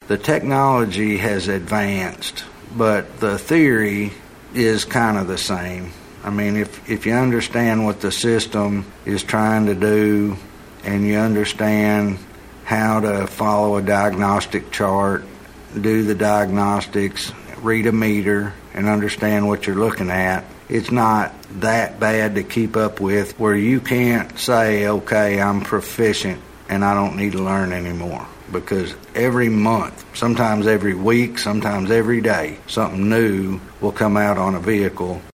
The technology has advanced, but the theory is kind of the same. I mean, if you understand what the system is trying to do and you understand how to follow a diagnostic chart, do the diagnostics, read a meter, and understand what you're looking at, it's not that bad to keep up with where you can't say, okay, I'm proficient and I don't need to learn anymore. Because every month, sometimes every week, sometimes every day, something new will come out on a vehicle